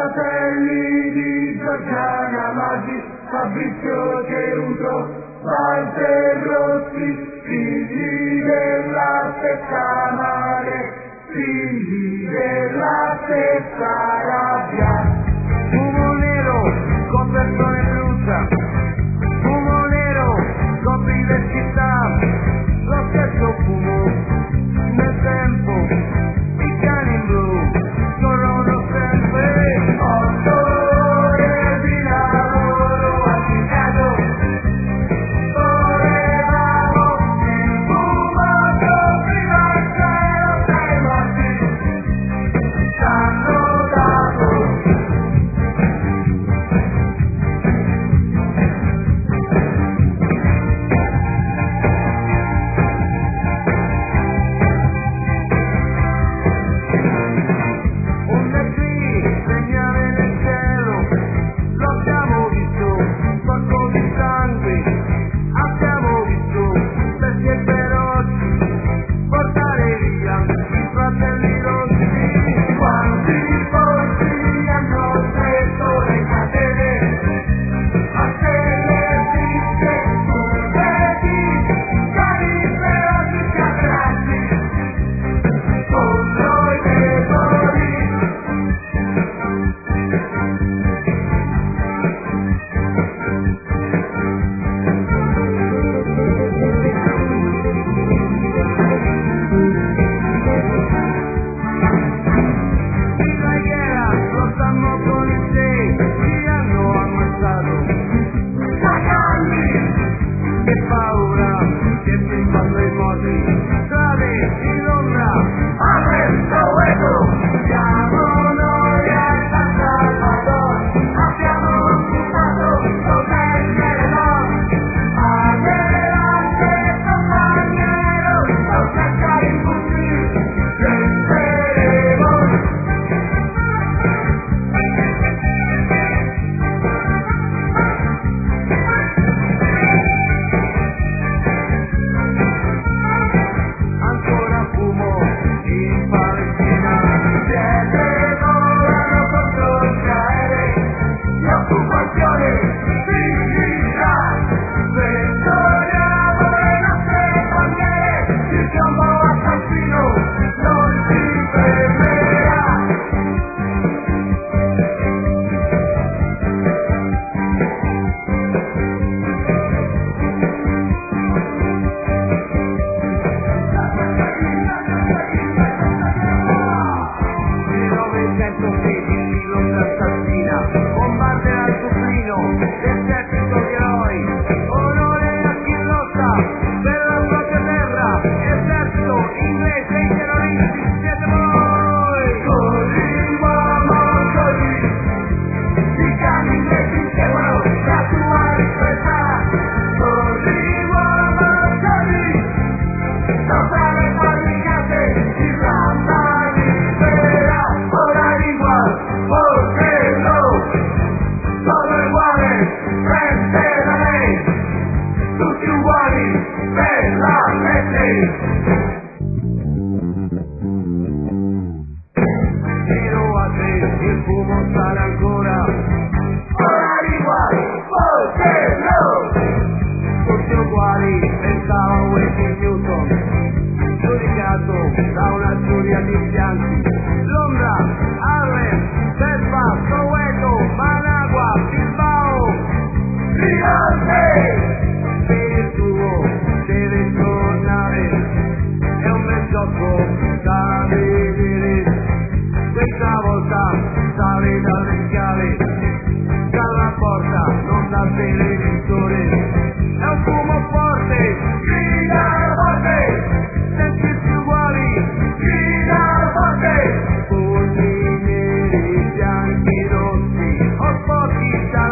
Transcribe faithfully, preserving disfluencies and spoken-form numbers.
fratelli di Giorgiana Maggi, Fabrizio Ceruto, Walter Rossi, figli della stessa mare, figli della stessa rabbia. Fumo nero con persone brucia, fumo nero copri le città, lo stesso fumo nel tempo, i cani blu corrono sempre. Otto ore di lavoro a Chicago, volevamo il fumo prima il cielo dai morti, ci hanno dato. Bianchi rossi, o pochi